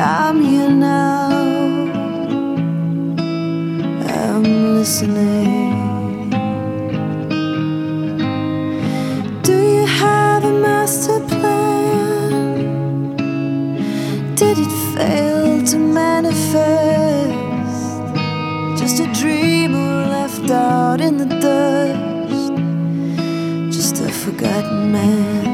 I'm here now, I'm listening. Do you have a master plan? Did it fail to manifest? Just a dreamer left out in the dust, just a forgotten man.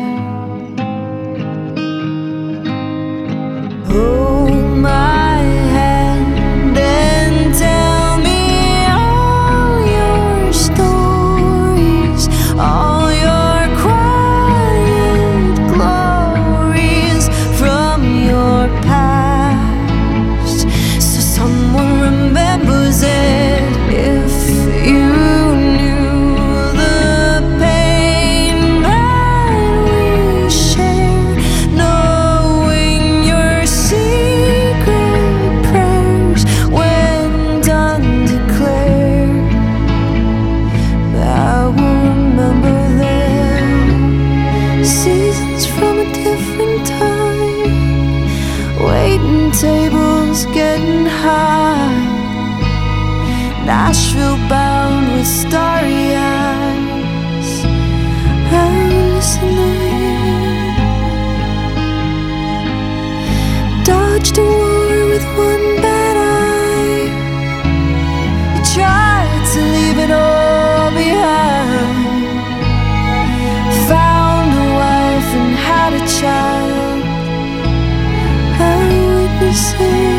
Hold my hand and tell me all your stories, all your quiet glories from your past, so someone remembers it. If you knew the pain that we share, knowing your secret prayers when done declare, but I will remember them. Seasons from a different time, waiting tables getting high, Nashville bound with starry eyes. I'm listening. Dodged a war with one bad eye. You tried to leave it all behind. Found a wife and had a child. I'm witnessing.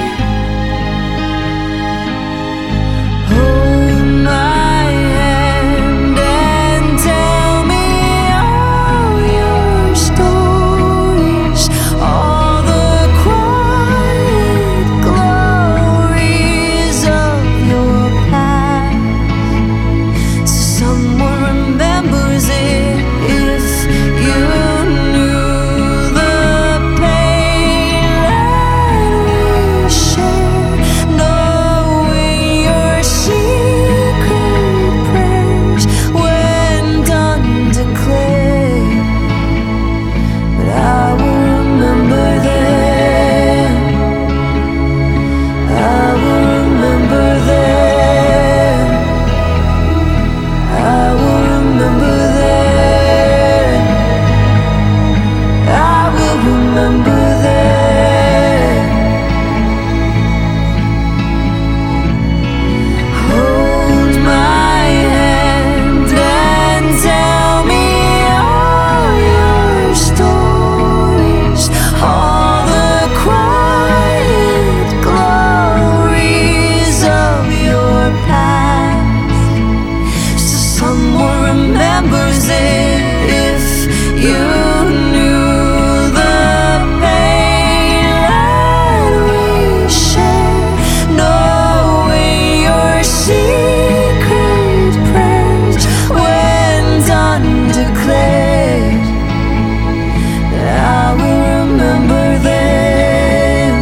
Remembers it. If you knew the pain that we share, knowing your secret prayers when done declared, I will remember them.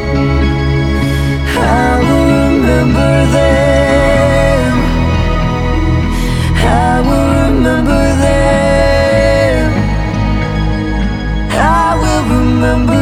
I will remember them. I will remember them. I will remember